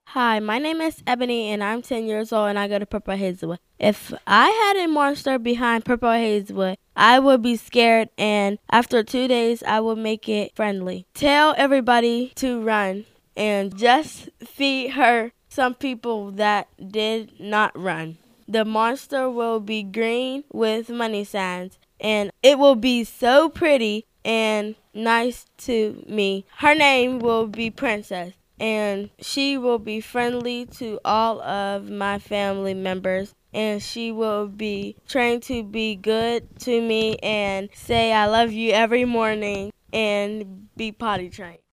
Hi, my name is Ebony and I'm 10 years old and I go to Purple Hazelwood. If I had a monster behind Purple Hazelwood, I would be scared and after 2 days I would make it friendly. Tell everybody to run and just feed her some people that did not run. The monster will be green with money signs and it will be so pretty and nice to me. Her name will be Princess and she will be friendly to all of my family members and she will be trained to be good to me and say I love you every morning and be potty trained.